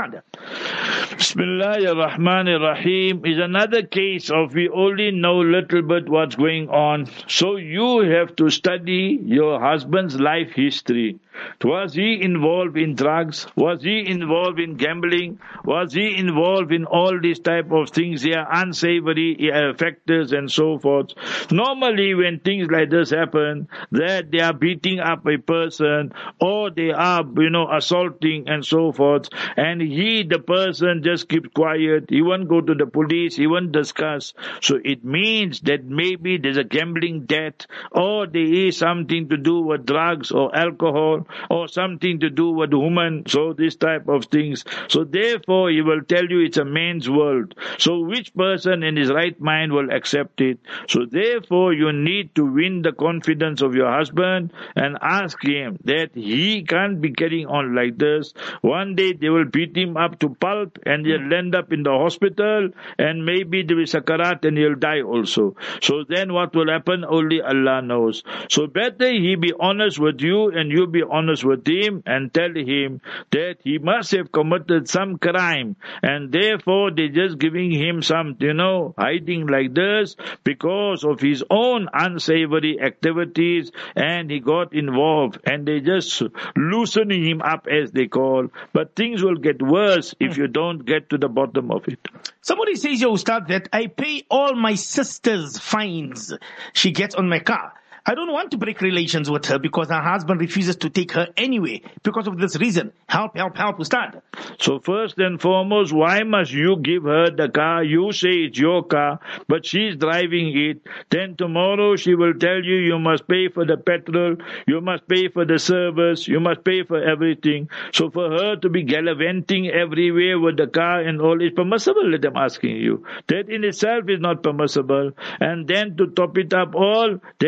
Bismillahir Rahmanir Rahim is another case of we only know little bit what's going on. So you have to study your husband's life history. Was he involved in drugs? Was he involved in gambling? Was he involved in all these type of things here, unsavory factors and so forth? Normally when things like this happen, that they are beating up a person or they are, assaulting and so forth, and the person just keeps quiet, he won't go to the police, he won't discuss. So it means that maybe there's a gambling debt, or there is something to do with drugs or alcohol, or something to do with women, so this type of things. So therefore he will tell you it's a man's world. So which person in his right mind will accept it? So therefore you need to win the confidence of your husband and ask him that he can't be carrying on like this. One day they will beat him up to pulp and he'll end up in the hospital, and maybe there will be sakarat and he'll die also. So then what will happen? Only Allah knows. So better he be honest with you and you be honest with him and tell him that he must have committed some crime, and therefore they're just giving him some, hiding like this because of his own unsavory activities, and he got involved and they just loosening him up as they call. But things will get worse if you don't get to the bottom of it. Somebody says, yo, Ustad, that I pay all my sister's fines she gets on my car. I don't want to break relations with her because her husband refuses to take her anyway because of this reason. Help, Ustad. So first and foremost, why must you give her the car? You say it's your car, but she's driving it. Then tomorrow she will tell you, you must pay for the petrol, you must pay for the service, you must pay for everything. So for her to be gallivanting everywhere with the car and all is permissible, let them asking you. That in itself is not permissible. And then to top it up all, then she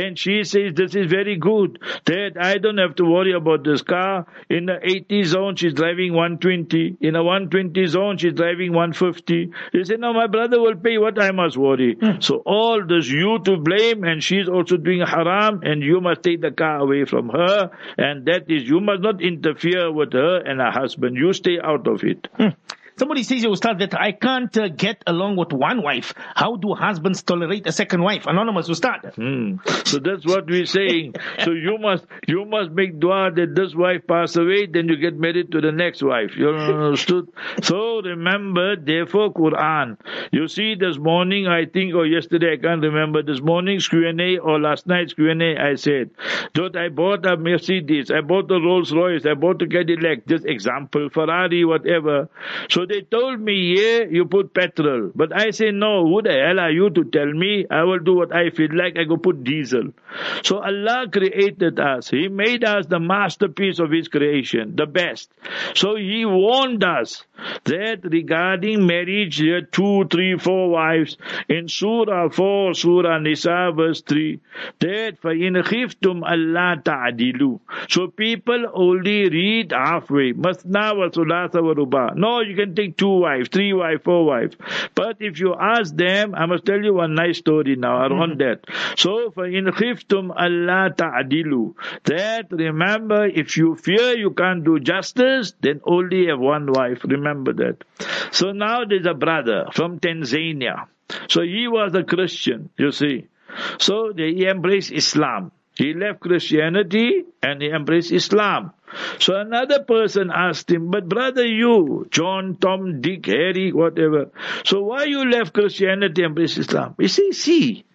she says this is very good, that I don't have to worry about this car. In the 80 zone, she's driving 120. In a 120 zone, she's driving 150. You say, no, my brother will pay, what I must worry. So all this you to blame, and she's also doing haram, and you must take the car away from her, and that is, you must not interfere with her and her husband. You stay out of it. Somebody says, Ustad, that I can't get along with one wife. How do husbands tolerate a second wife? Anonymous, Ustad. So that's what we're saying. So you must make dua that this wife pass away, then you get married to the next wife. You understood? So remember, therefore, Quran. You see, this morning, I think, or yesterday, I can't remember, this morning's Q&A or last night's Q&A, I said, that I bought a Mercedes, I bought a Rolls Royce, I bought a Cadillac, just example, Ferrari, whatever. So they told me, yeah, you put petrol. But I say, no, who the hell are you to tell me? I will do what I feel like. I go put diesel. So Allah created us. He made us the masterpiece of His creation, the best. So He warned us that regarding marriage, there are 2, 3, 4 wives. In Surah 4, Surah Nisa, verse 3, that فَإِنْ خِفْتُمْ أَلَّا تَعْدِلُوا. So people only read halfway. Masna wa thulatha wa ruba. No, you can take 2 wives, 3 wives, 4 wives. But if you ask them, I must tell you one nice story now around that. So, فَإِنْ خِفْتُمْ أَلَّا تَعْدِلُوا. That, remember, if you fear you can't do justice, then only have 1 wife. Remember that. So now there's a brother from Tanzania. So he was a Christian, you see. So he embraced Islam. He left Christianity and he embraced Islam. So another person asked him, but brother, you, John, Tom, Dick, Harry, whatever. So why you left Christianity and embraced Islam? He says, see,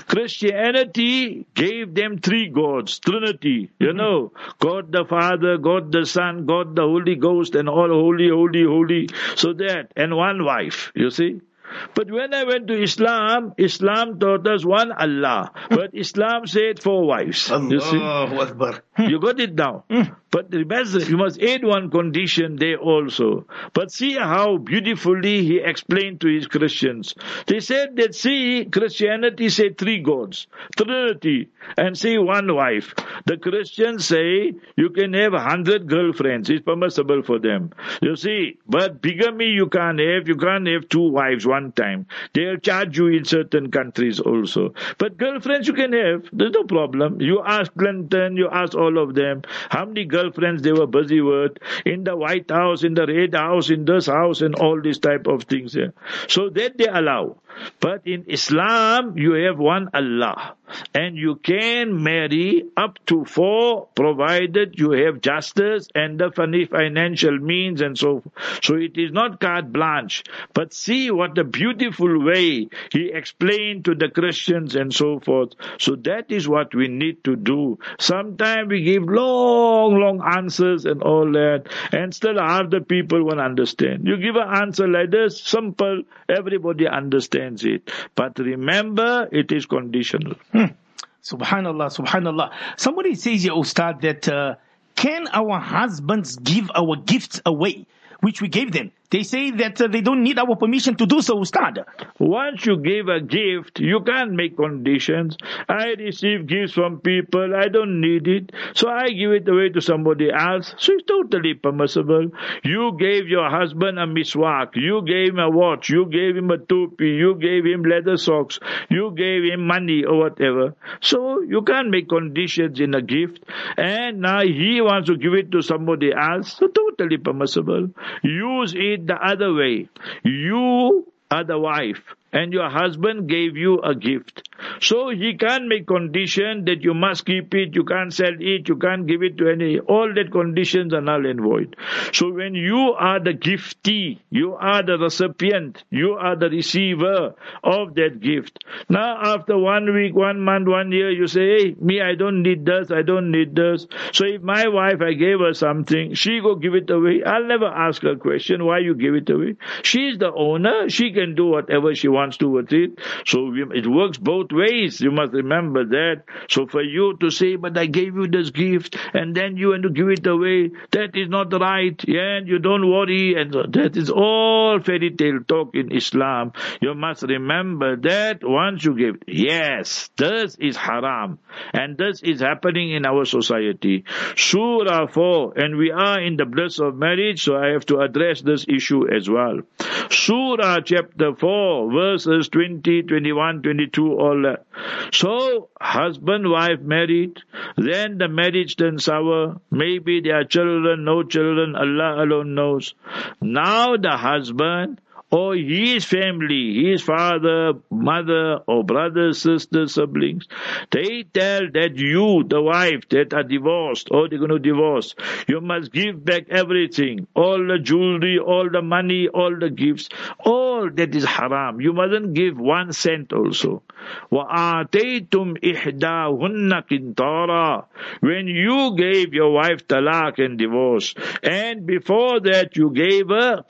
Christianity gave them 3 gods, Trinity, you know, God the Father, God the Son, God the Holy Ghost, and all holy, holy, holy. So that, and 1 wife, you see. But when I went to Islam, Islam taught us 1 Allah. But Islam said 4 wives. You see? You got it now. But remember, you must add one condition there also. But see how beautifully he explained to his Christians. They said that, see, Christianity said 3 gods, Trinity, and say 1 wife. The Christians say you can have 100 girlfriends. It's permissible for them. You see, but bigamy you can't have 2 wives one time. They'll charge you in certain countries also. But girlfriends you can have. There's no problem. You ask Clinton, you ask all of them, how many girlfriends they were busy with in the White House, in the Red House, in this house, and all these type of things. Yeah. So that they allow. But in Islam, you have 1 Allah. And you can marry up to 4, provided you have justice and the financial means and so forth. So it is not carte blanche. But see what a beautiful way he explained to the Christians and so forth. So that is what we need to do. Sometimes we give long answers and all that, and still half the people won't understand. You give an answer like this, simple, everybody understands it. But remember, it is conditional. Subhanallah, subhanallah. Somebody says, ya Ustad, that can our husbands give our gifts away, which we gave them? They say that they don't need our permission to do so, Ustad. Once you give a gift, you can't make conditions. I receive gifts from people, I don't need it, so I give it away to somebody else. So it's totally permissible. You gave your husband a miswak, you gave him a watch, you gave him a topi, you gave him leather socks, you gave him money or whatever. So you can't make conditions in a gift. And now he wants to give it to somebody else, so totally permissible. Use it the other way. You are the wife and your husband gave you a gift. So he can't make condition that you must keep it, you can't sell it, you can't give it to any. All that conditions are null and void. So when you are the giftee, you are the recipient, you are the receiver of that gift. Now after 1 week, 1 month, 1 year, you say, hey, me, I don't need this, I don't need this. So if my wife, I gave her something, she go give it away. I'll never ask her question, why you give it away? She's the owner, she can do whatever she wants to with it. So it works both ways. ways. You must remember that. So for you to say, but I gave you this gift and then you want to give it away, that is not right. Yeah, and you don't worry. And that is all fairy tale talk in Islam. You must remember that once you give, yes, this is haram. And this is happening in our society. Surah 4, and we are in the bliss of marriage, so I have to address this issue as well. Surah chapter 4, verses 20, 21, 22, all that. So, husband, wife married, then the marriage turns sour, maybe there are children, no children, Allah alone knows. Now the husband or his family, his father, mother, or brothers, sisters, siblings, they tell that you, the wife, that are divorced, or they're going to divorce, you must give back everything, all the jewelry, all the money, all the gifts, all that is haram. You mustn't give 1 cent also. وَآتَيْتُمْ إِحْدَاهُنَّ قِنْطَارًا. When you gave your wife talaq and divorce, and before that you gave her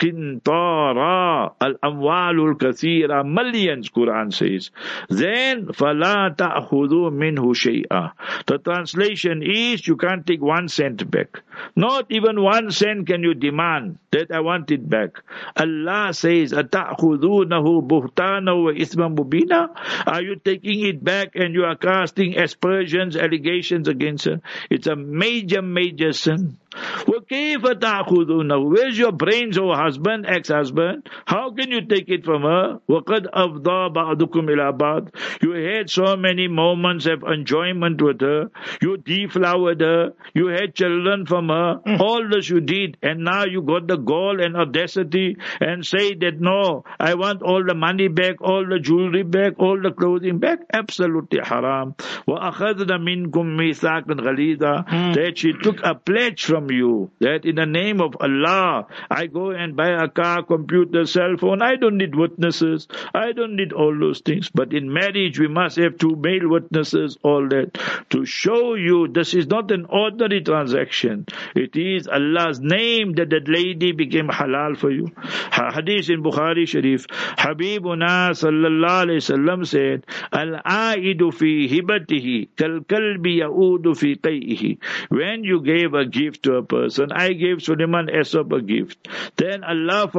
qintara, al-amwalul kathira, millions, Quran says, then فَلَا تَأْخُذُوا مِنْهُ شَيْئًا. The translation is, you can't take 1 cent back. Not even 1 cent can you demand that I want it back. Allah says, أَتَأْخُذُونَهُ بُهْتَانًا وَإِثْمًا مُبِينًا. Are you taking it back and you are casting aspersions, allegations against her? It's a major, major sin. وَكَيْفَ تَأْخُذُونَهُ. Where's your brains, O husband, ex-husband? How can you take it from her? وَقَدْ أَفْضَى بَعْضُكُمْ إِلَى بَعْضٍ. You had so many moments of enjoyment with her. You deflowered her. You had children from her. All this you did. And now you got the gall and audacity and say that, no, I want all the money back, all the jewelry back, all the clothing back. Absolutely haram. وَأَخَذْنَ مِنْكُمْ مِيثَاقًا غَلِيظًا. That she took a pledge from you, that in the name of Allah, I go and buy a car, computer, cell phone. I don't need witnesses. I don't need all those things. But in marriage, we must have 2 male witnesses, all that, to show you this is not an ordinary transaction. It is Allah's name that that lady became halal for you. Hadith in Bukhari Sharif, Habibuna sallallahu alayhi wasallam said, Al-aidu fi hibatihi kal-kalbi ya'udu fi qay'ihi. When you gave a gift to a person, I gave Suleiman Esop a gift. Then Allah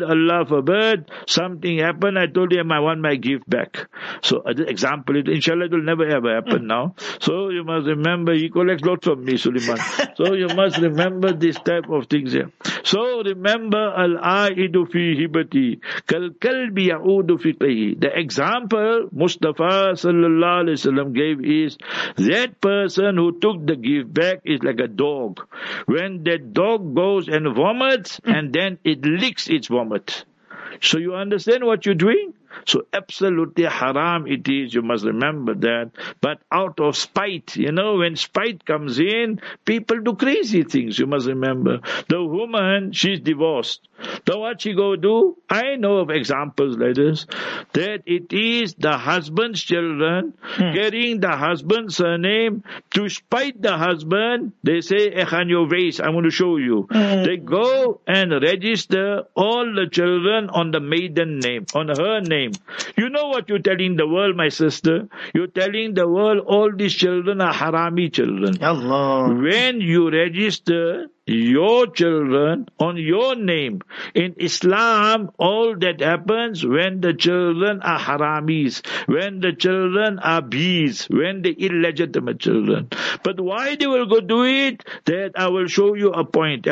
forbid, something happened, I told him I want my gift back. So, example, inshallah it will never ever happen now. So you must remember, he collects lots from me, Suleiman. So you must remember this type of things here. So remember, al-aidu fi hibati, kal-kalbi ya'udu fi qayhi. The example Mustafa sallallahu alayhi wasallam gave is, that person who took the gift back is like a dog. When that dog goes and vomits, and then it licks its vomit. So you understand what you're doing? So absolutely haram it is, you must remember that. But out of spite, when spite comes in, people do crazy things, you must remember. The woman, she's divorced. So what she go do? I know of examples like this, that it is the husband's children carrying the husband's surname to spite the husband. They say, Ekhan your waist, I want to show you. They go and register all the children on the maiden name, on her name. You know what you're telling the world, my sister? You're telling the world all these children are harami children. Allah. When you register your children on your name, in Islam, all that happens when the children are haramis, when the children are bees, when the illegitimate children. But why they will go do it? That I will show you a point.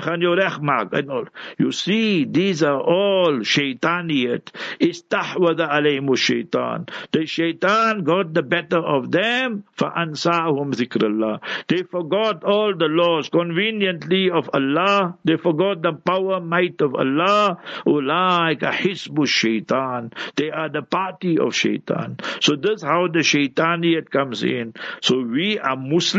You see, these are all shaitaniyat. Istahwada alayhimu shaitan. The shaitan got the better of them. فَأَنْسَاهُمْ ذِكْرَ اللَّهِ. They forgot all the laws conveniently of Allah. They forgot the power, might of Allah. Ulaika hisbu shaitan. They are the party of shaitan. So that's how the shaitaniyat comes in. So we are Muslim.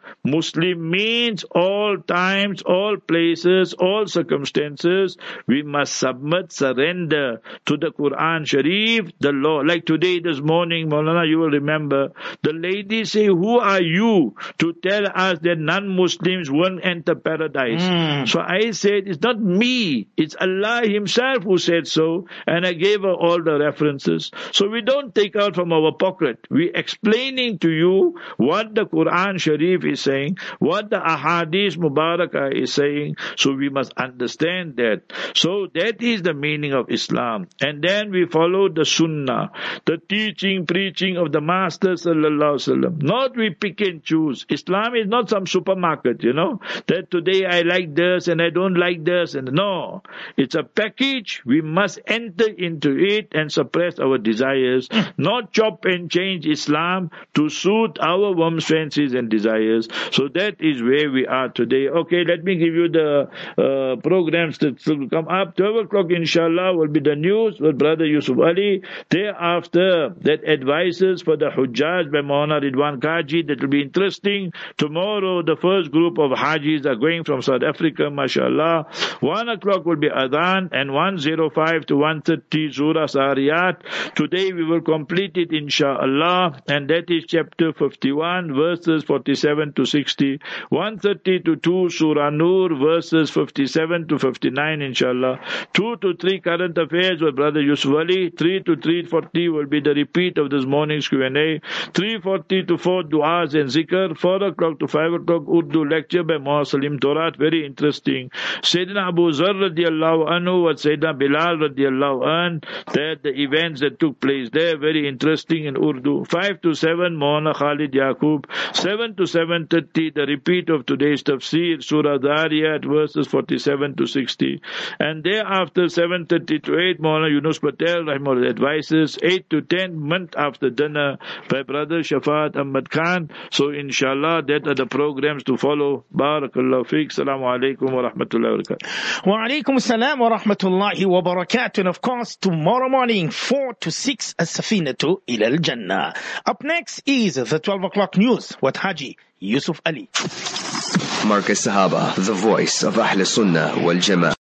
Muslim means all times, all places, all circumstances, we must submit, surrender to the Quran Sharif, the law. Like today, this morning, Maulana, you will remember, the ladies say, who are you to tell us that non-Muslims won't enter paradise? So I said, it's not me, it's Allah Himself who said so, and I gave her all the references. So we don't take out from our pocket. We're explaining to you what the Quran Sharif is saying, what the Ahadith Mubarakah is saying, so we must understand that. So that is the meaning of Islam. And then we follow the Sunnah, the teaching, preaching of the Master Sallallahu Alaihi Wasallam. Not we pick and choose. Islam is not some supermarket, that today I like this and I don't like this. And no, it's a package. We must enter into it and suppress our desires, not chop and change Islam to suit our whims, fancies and desires. So that is where we are today. Okay, let me give you the programs that will come up. 12 o'clock inshallah will be the news with Brother Yusuf Ali. Thereafter, that advices for the Hujjaj by Maulana Ridwan Kaji. That will be interesting. Tomorrow, the first group of Hajis are going from South Africa, mashallah. 1 o'clock will be Adhan, and 1:05 to 1:30 Surah Sariyat. Today we will complete it inshallah, and that is chapter 51 verses 47 to 60, 1:30 to 2 Surah Nur verses 57 to 59 inshallah, 2 to 3 current affairs with Brother Yusuf Ali, 3 to 3:40 will be the repeat of this morning's Q&A, 3:40 to 4 du'as and zikr, 4 o'clock to 5 o'clock Urdu lecture by Muhammad Salim Torat, very interesting. Sayyidina Abu Zar radiallahu anhu with Sayyidina Bilal radiallahu anhu, that the events that took place there, very interesting in Urdu. 5 to 7 Maulana Khalid Yaqub, 7 to 7:30 the repeat of today's tafsir, Surah Dhariyat verses 47 to 60, and thereafter 7:30 to 8 Maulana Yunus Patel Rahimahullah advices, 8 to 10 month after dinner by Brother Shafaat Ahmad Khan. So inshallah that are the programs to follow. Barakallahu feek. Assalamu alaikum wa rahmatullahi wa barakatuh. Wa alaikum assalam wa rahmatullahi wa barakatuh. And of course, tomorrow morning, 4 to 6, As-Safinatu ila al-Jannah. Up next is the 12 o'clock news with Haji Yusuf Ali. Marcus Sahaba, the voice of Ahl Sunnah wal Jama'ah.